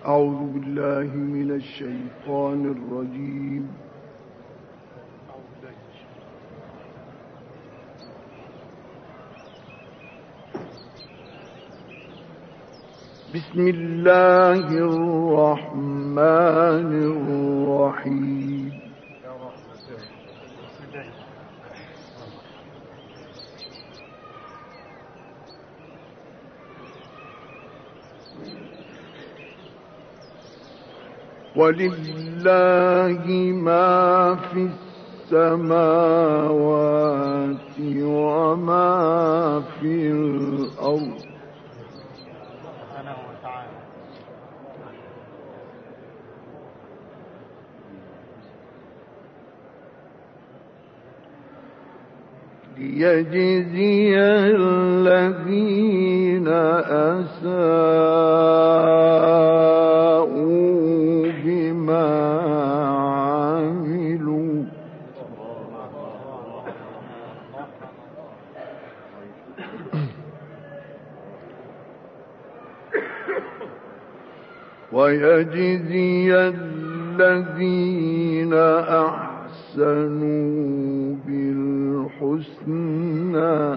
أعوذ بالله من الشيطان الرجيم. بسم الله الرحمن الرحيم. ولله ما في السماوات وما في الأرض ليجزي الذين أساءوا بما عملوا ويجزي الذين أحسنوا بالحسنى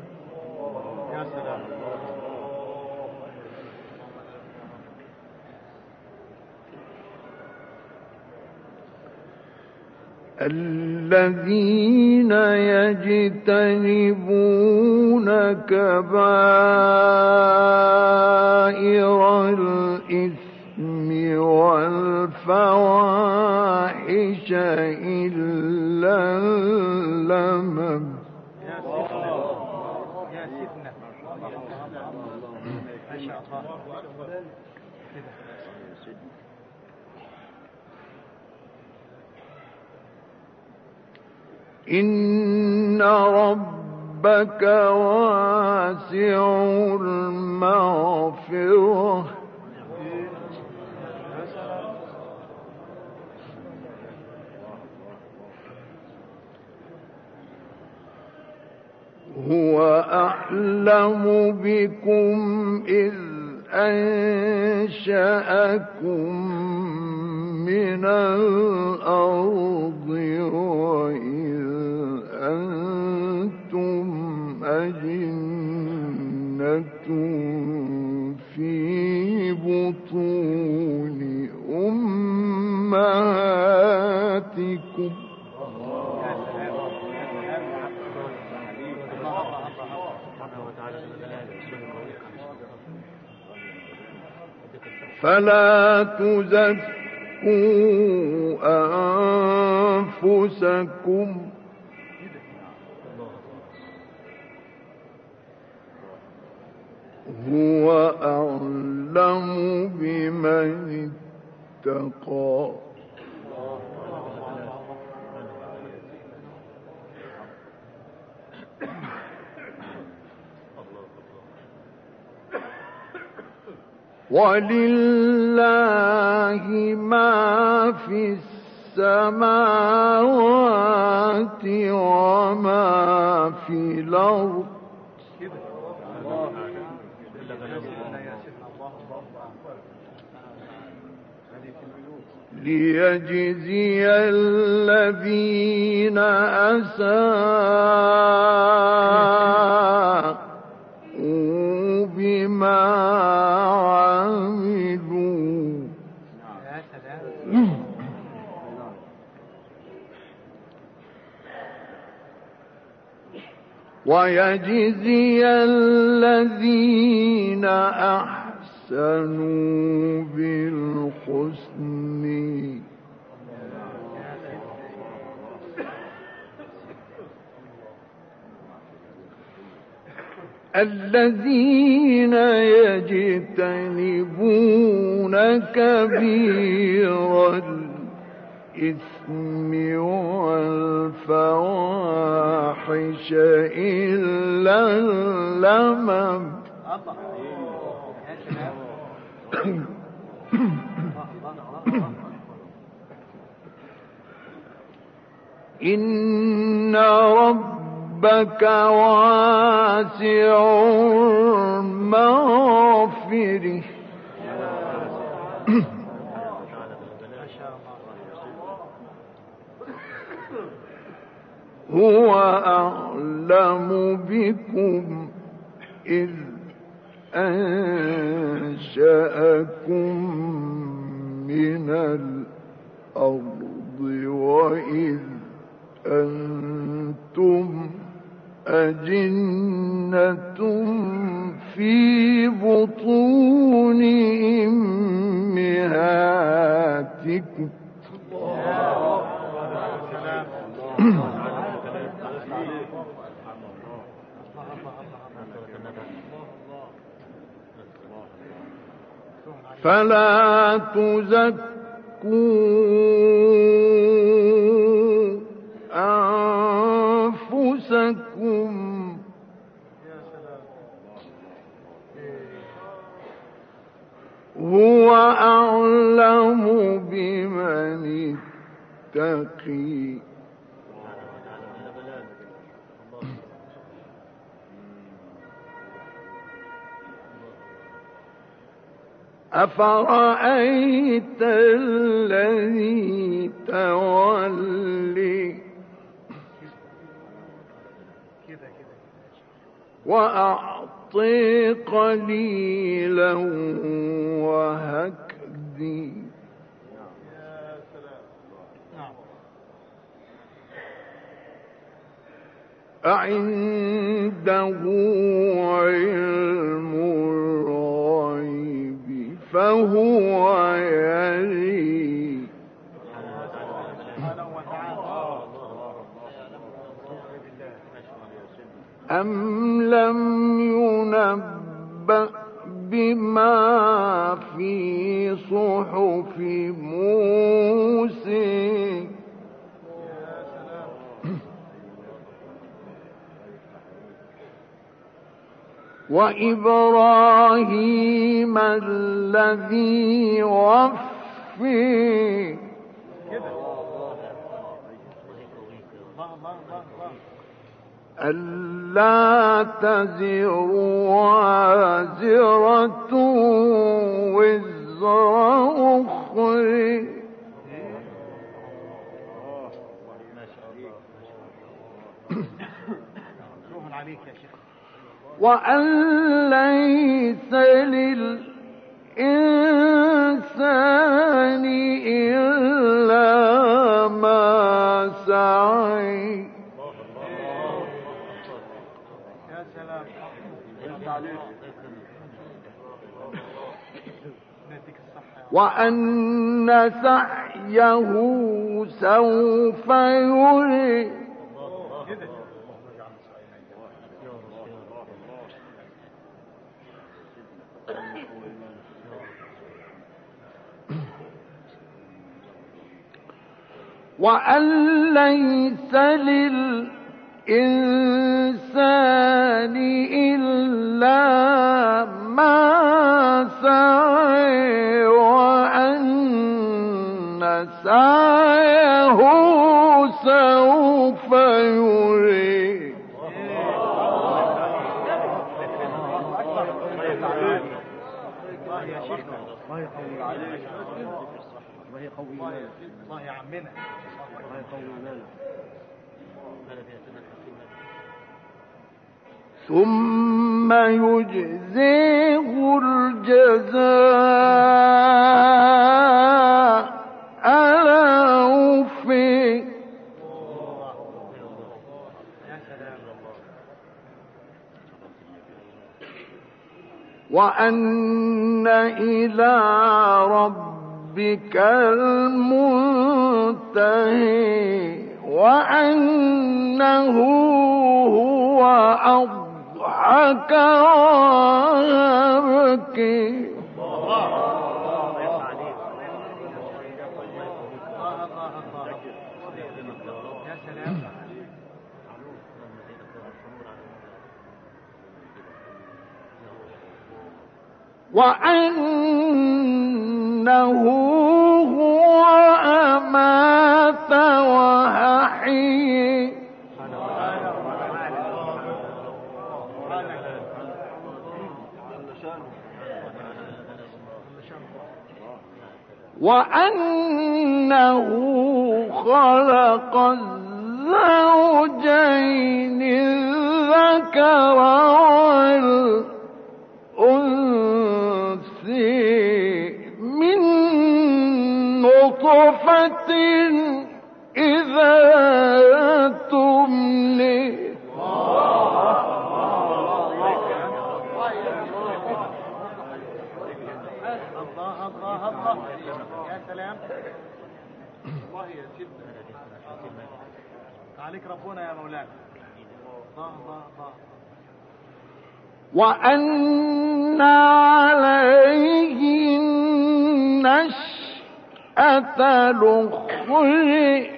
الذين يجتنبون كبائر الإثم والفواحش إلا اللمم إن ربك واسع المغفرة هو أعلم بكم إذ أنشأكم من الأرض وإذ أنتم أجنة في بطون أمهاتكم فلا تزكوا أنفسكم هو أعلم بمن اتقى ولله ما في السماوات وما في الأرض ليجزي الذين أساءوا بما عملوا ويجزي الذين أحسنوا بالحسن الذين يجتنبون كبير الإثم والفواحش إلا اللمم إن ربك واسع المغفرة هو أعلم بكم إذ أنشأكم من الأرض وإذ أنتم أجنة في بطون أمهاتكم فلا تزكوا أنفسكم هو أعلم بمن اتقي أفرأيت الذي تولي وأعطي قليلا وهكدي أعنده علم الغيب فهو يري أم لم ينبأ بما في صحف موسى وإبراهيم الذي وفي ألا تزر وازرة وزر أخرى وأن ليس للإنسان إلا ما سعى وأن سعيه سوف يرى وأن ليس للإنسان إلا ما سعى وأن سعيه سوف يرى الله يا عمنا ثم يجزيه الجزاء الأوفى وأن إلى ربك المنتهى وأنه هو أضحك وأبكي وأنه هو أمات وأحيي وأنه خلق الزوجين الذكر والأنثى من نطفة إذا تمني يا سلام. الله يجزيك عليك ربنا يا مولانا. الله وأن عليه النشأة الأخرى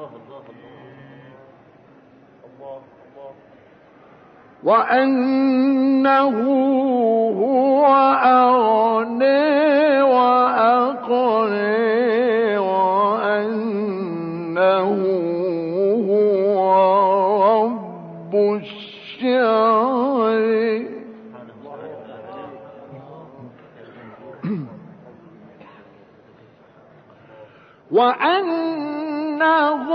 وأنه هو أغنى وأقنى وأنه هو رب الشعر وأنه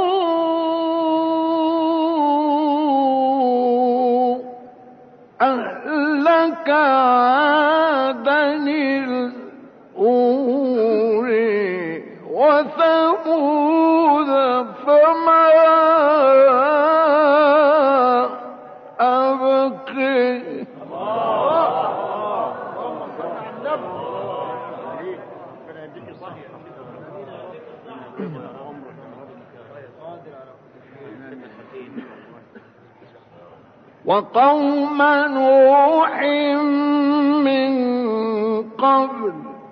أهلك عادا الأولى وثمود فما أبقي وقوم نوح من قبل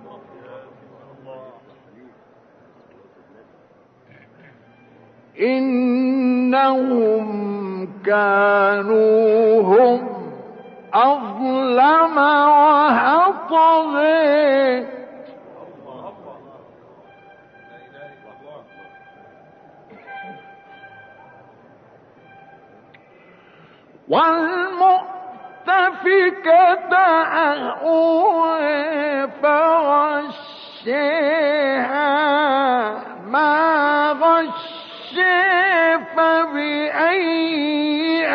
إنهم كانوا هم أظلم وأطغى والمؤتفكة أهوى فغشاها ما غشى فبأي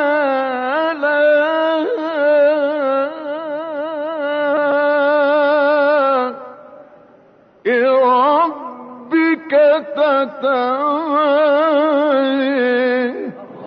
آلاء ربك تتمارى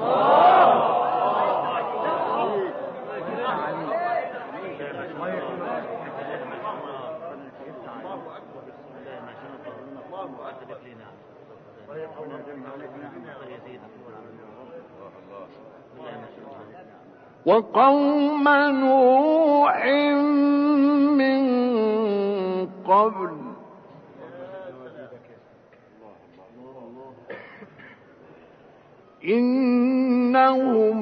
وقوم نوح من قبل إنهم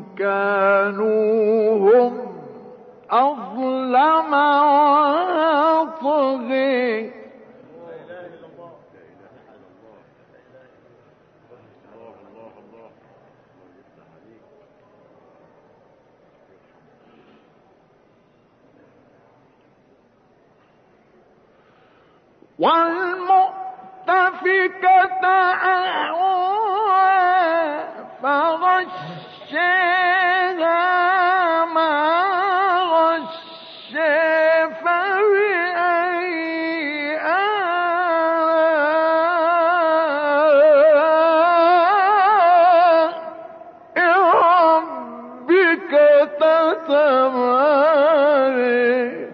كانوا هم أظلم وأطغى والمؤتفكة أهوى فغشاها ما غشى فبأي آلاء ربك تتمارى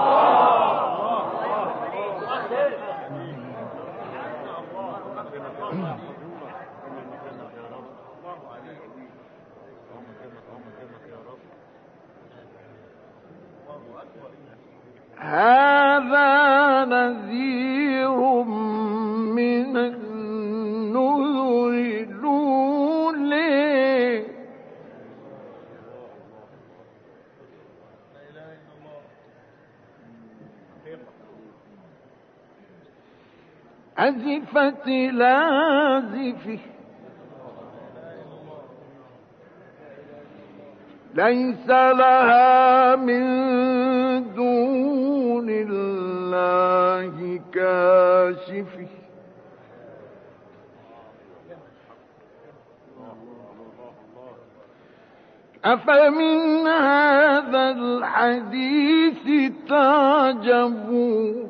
هذا نذير من النذر الأولى أزفت لازفة ليس لها من دون الله كاشفه أفمن هذا الحديث تعجبون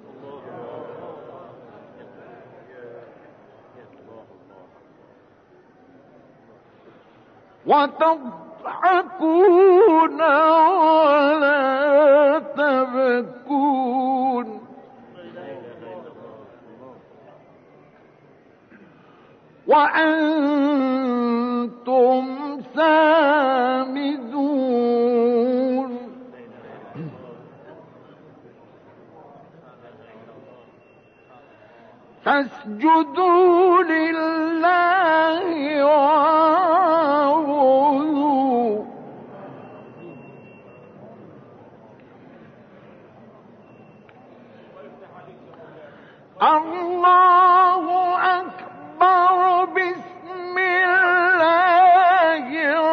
وتضحكون ولا تبكون وأنتم سامدون فاسجدوا لله واعبدوا الله أكبر بسم الله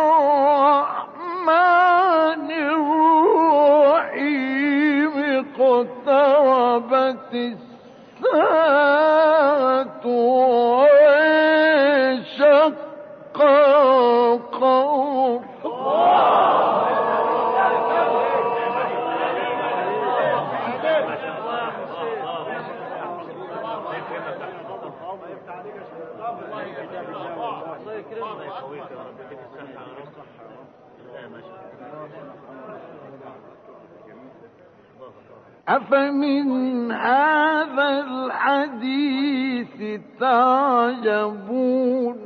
الرحمن الرحيم اقتربت الساعة وانشق القمر أفمن هذا الحديث تعجبون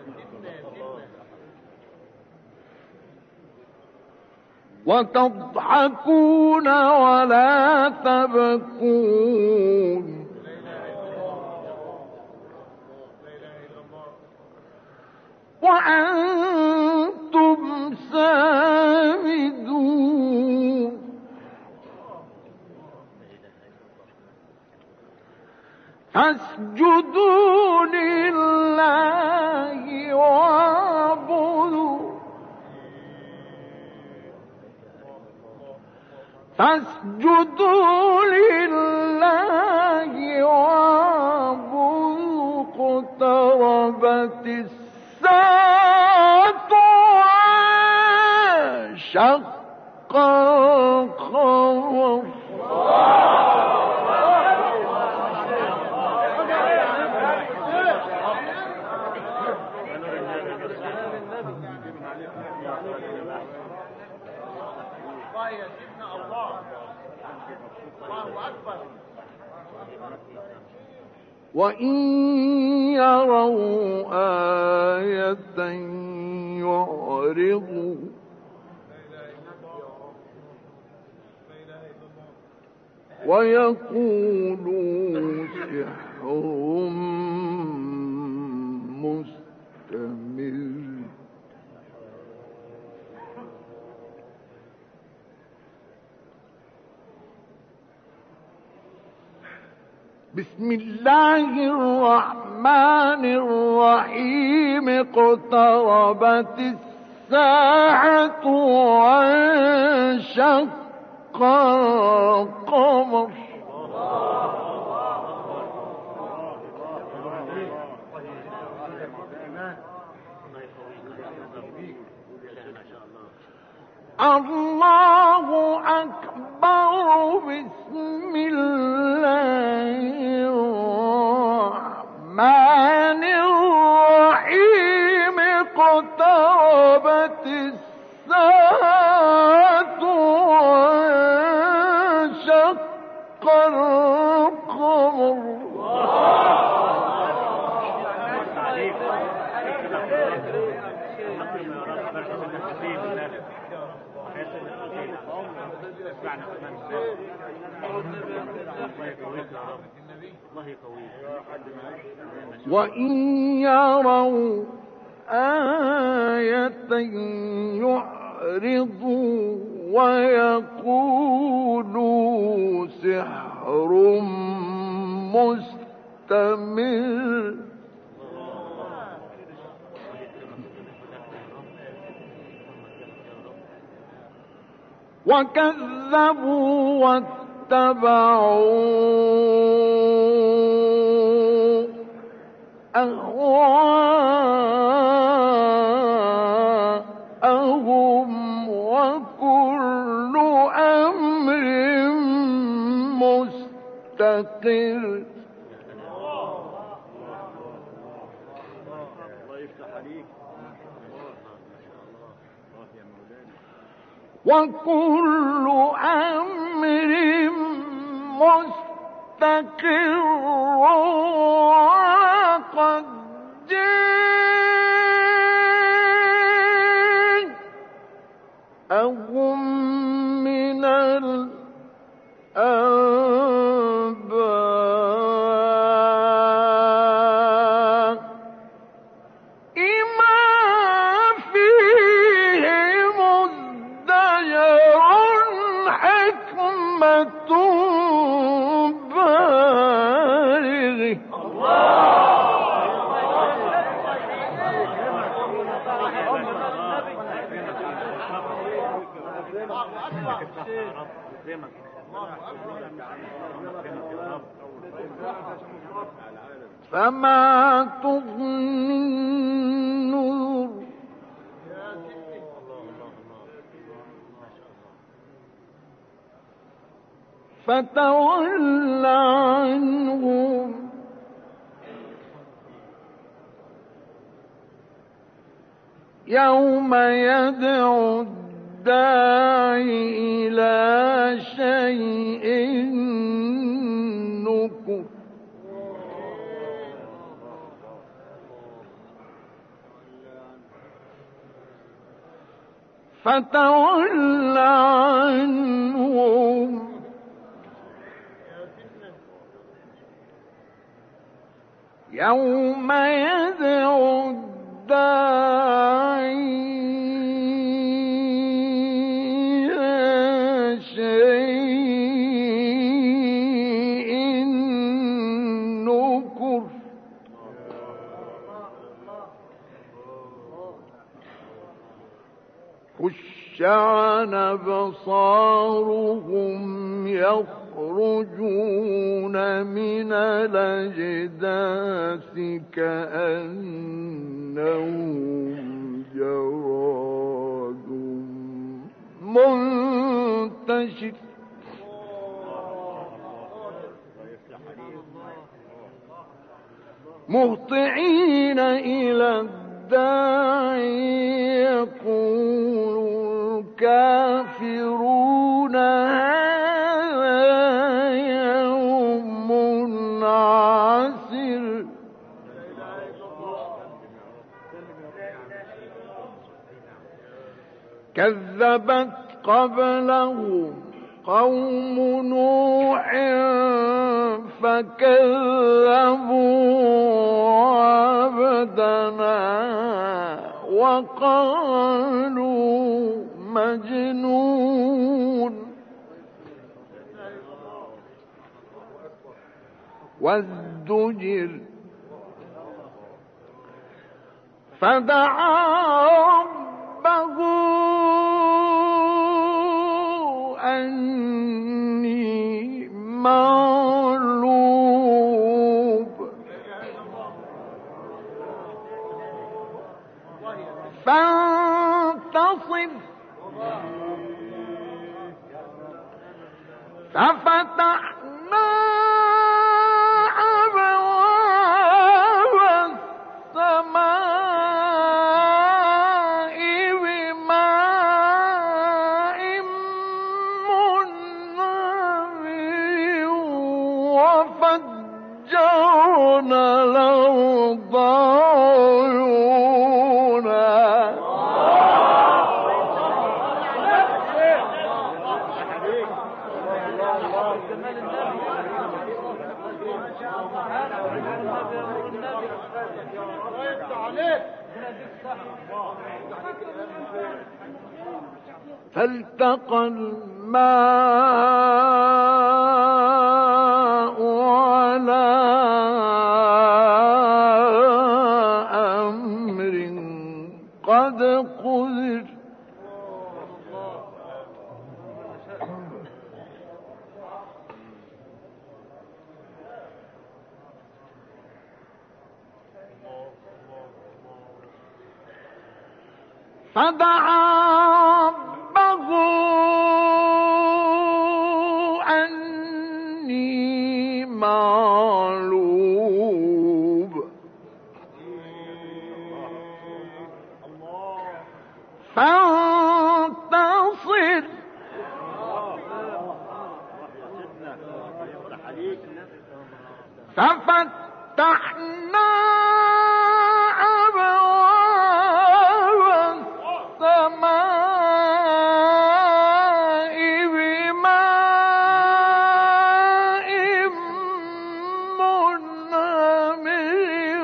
وتضحكون ولا تبكون وأنتم سامدون فاسجدوا لله واعبدوا فاسجدوا لله واعبدوا اقتربت الساعة وانشق القمر وإن يروا آية يعرضوا ويقولوا سحر مستمر بسم الله الرحمن الرحيم اقتربت الساعة وانشق القمر الله أكبر بسم الله الرحمن الرحيم اقتربت الساعة وانشق القمر وإن يروا آية يعرضوا ويقولوا سحر مستمر وكذبوا واتبعوا أهواءهم وكل أمر مستقر. وكل أمر مستقر وقد جاءهم من الأنباء ما فيه مزدجر حكمة بالغ. فما تغني النذر فتول عنهم يوم يدعو الداعي إلى شيء نكر. فتول عنهم يوم يدعو الداعي إلى شيء نكر. خش عن أبصارهم يخرجون من الأجداث كأنهم جراد منتشر. مهطعين إلى الداعي يقول الكافرون هذا يوم عسر. كذبت قبلهم قوم نوح فكذبوا عبدنا وقالوا مجنون. وازدجر فدعا ربه أني مغلوب فانتصر. ففتحنا أبواب السماء بماء منهمر وفجرنا الأرض عيونا. فالتقى الماء على أمر قد قدر. فدعا ربه أني مغلوب فانتصر ففتحنا أبواب السماء بماء منهمر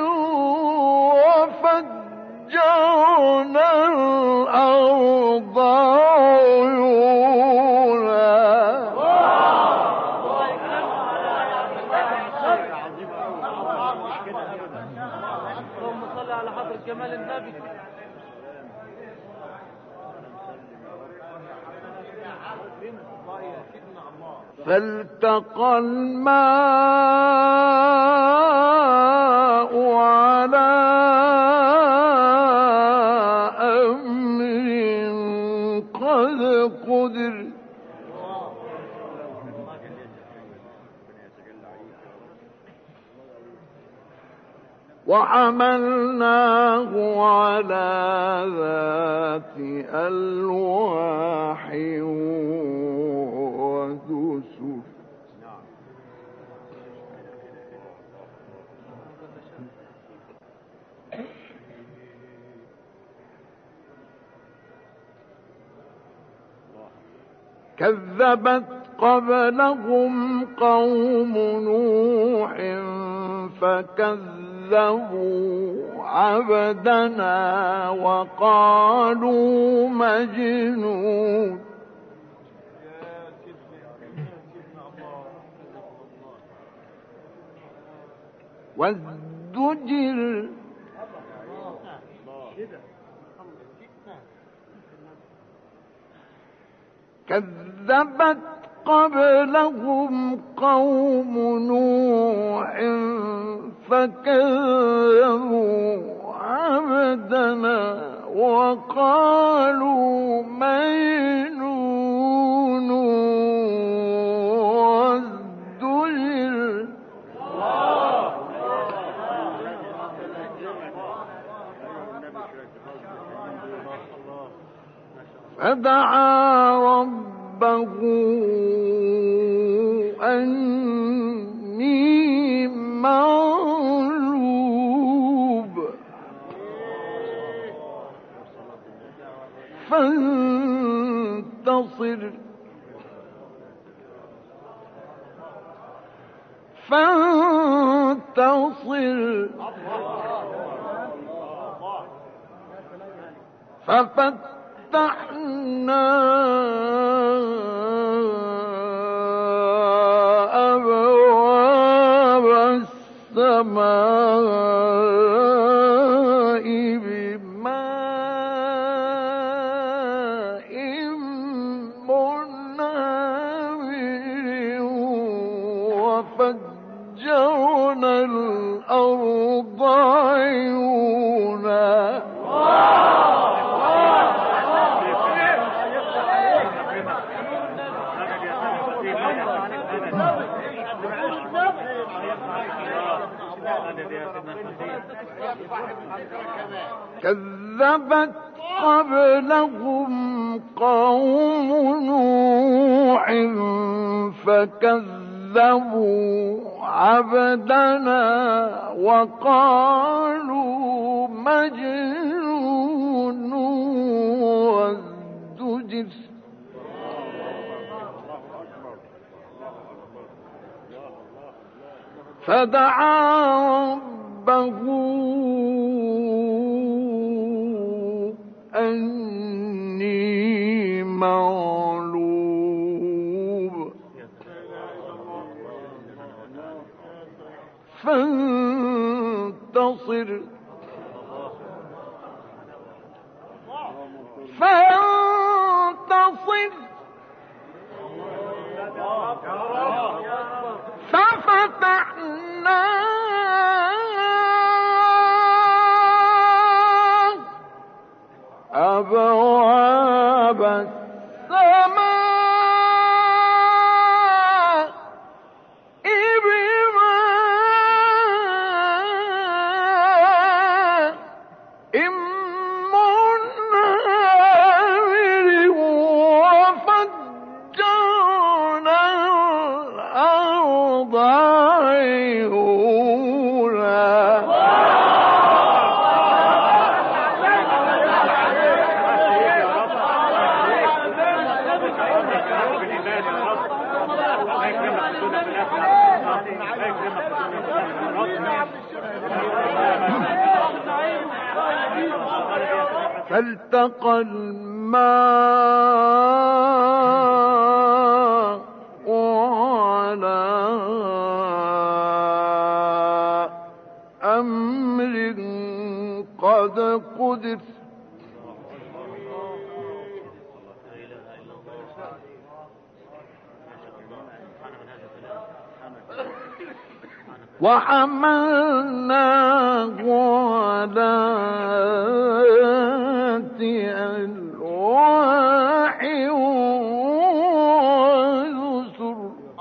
وفجرنا الأرض جمال النبي. فالتقى الماء على أمر قد قدر وحملناه على ذات ألواح ودسر كذبت قبلهم قوم نوح فكذبوا عبدنا وقالوا مجنون وازدجر كذبت قبلهم قوم نوح فكذبوا عبدنا وقالوا مجنون وازدجر فدعا ربه أني مغلوب فانتصر ففتحنا أبواب السماء بماء منهمر وفجرنا الأرض عيونا كذبت قبلهم قوم نوح فكذبوا عبدنا وقالوا مجنون وازدجر فدعا ربه أني مغلوب فانتصر ففتحنا أبواب فالتقى الماء على أمر قد قدر وحملناه على ذات ألواح ودسر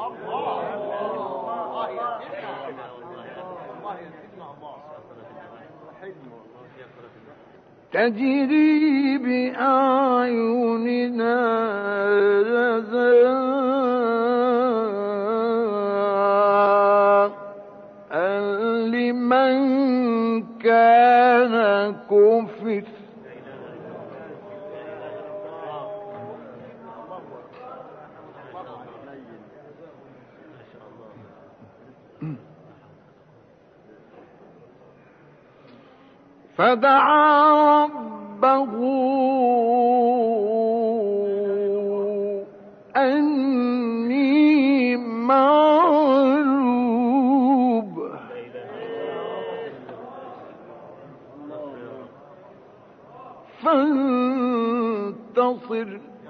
تجري بأعيننا لمن كان كفر فدعا ربه أني مغلوب فانتصر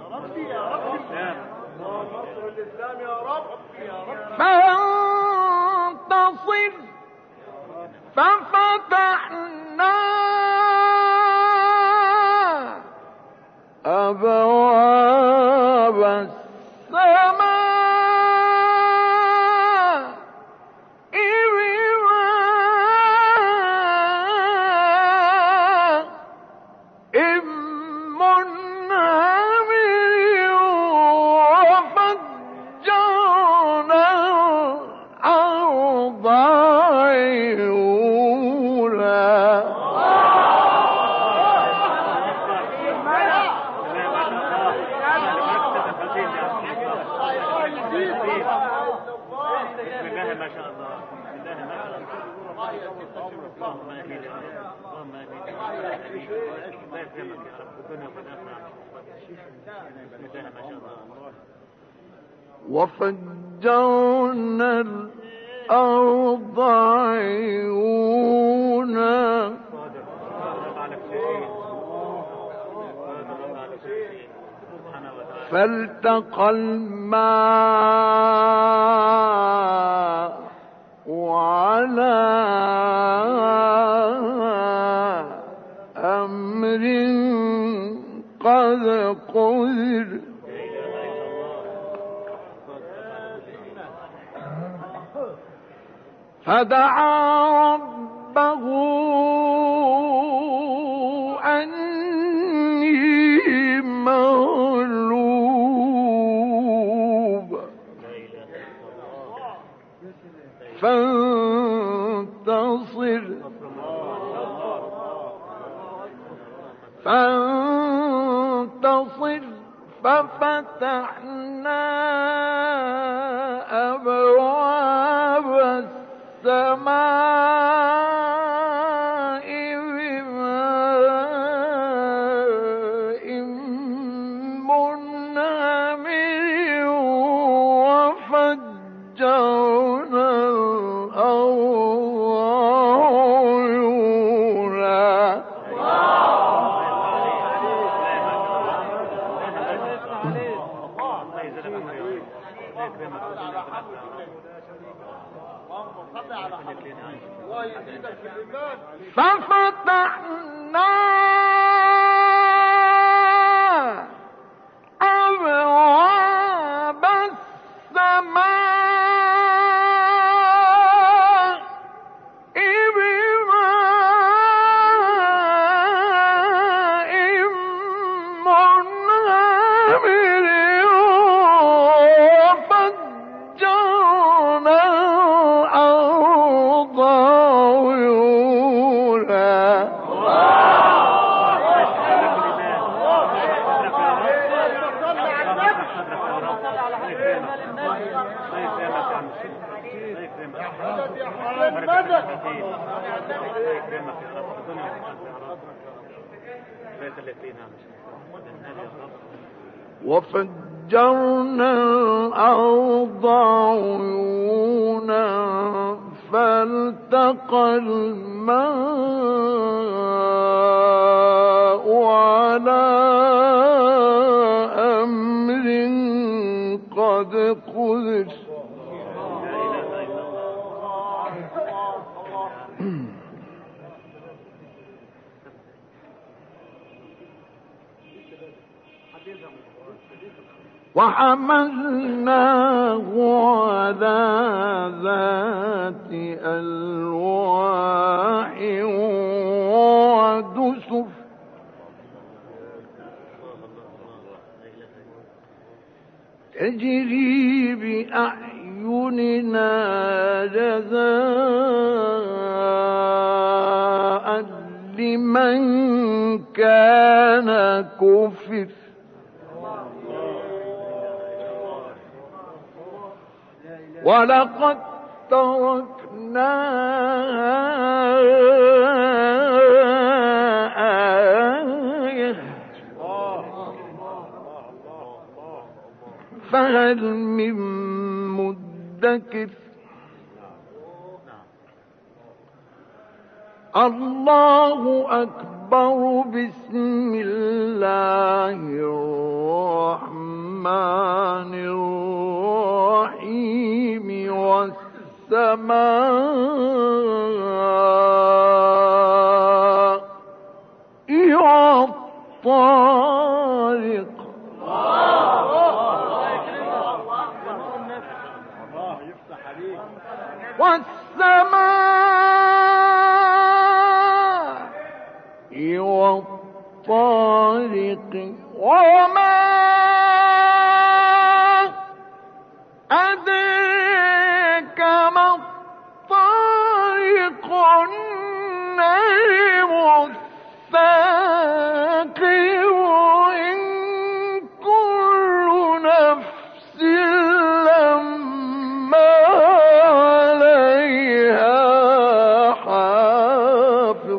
فانتصر ففتحنا أبواب السماء بماء منهمر وفجرنا الأرض عيونا وفجرنا الأرض عيونا فالتقى الماء على أمر قد قدر فدعا ربه أني مغلوب فانتصر ففتحنا أبواب السماء بماء منهمر وفجرنا الأرض عيونا ففتحنا أبواب السماء بماء منهمر وفجرنا وفجرنا الأرض عيونا فالتقى الماء على أمر قد قدر وحملناه على ذات ألواح ودسر تجري بأعيننا جزاء لمن كان كفر ولقد تركناها آية فهل من مدكر الله أكبر بسم الله الرحمن الرحيم والسماء والطارق والسماء والطارق وما أدريك ما الطارق النجم الثاقب إن كل نفس لما عليها حافظ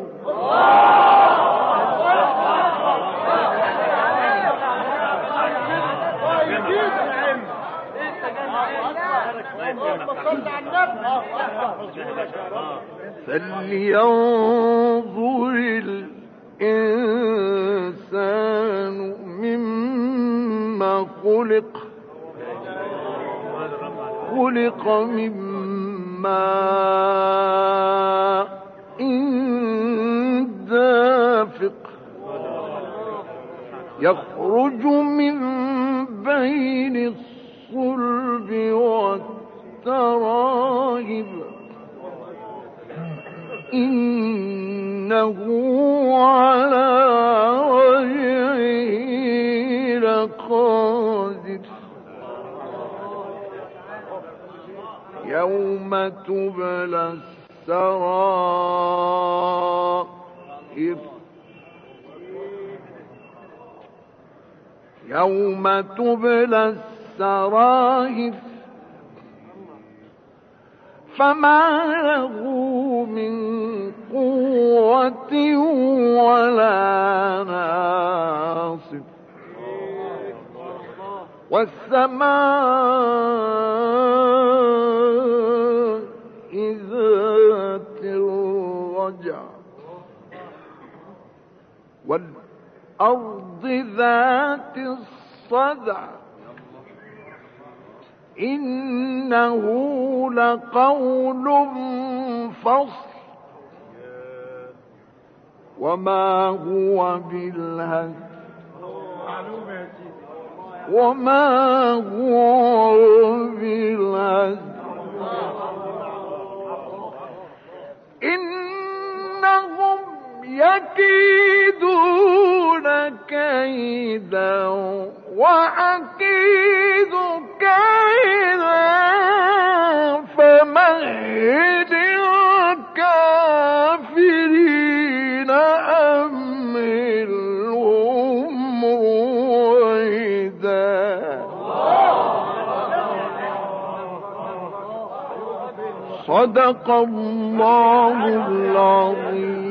فلينظر الإنسان مما خلق من ماء دافق يخرج من بين الصلب والترائب إنه على وجهه لقادر يوم تبلى السرائر يوم تبلى السرائر فما له من قوة ولا ناصر والسماء ذات الرجع والأرض ذات الصدع إنه لقول فصل وما هو بالهزل إنهم يكيدون كيدا وأكيد كيدا فمهل الكافرين أمهلهم رويدا صدق الله العظيم.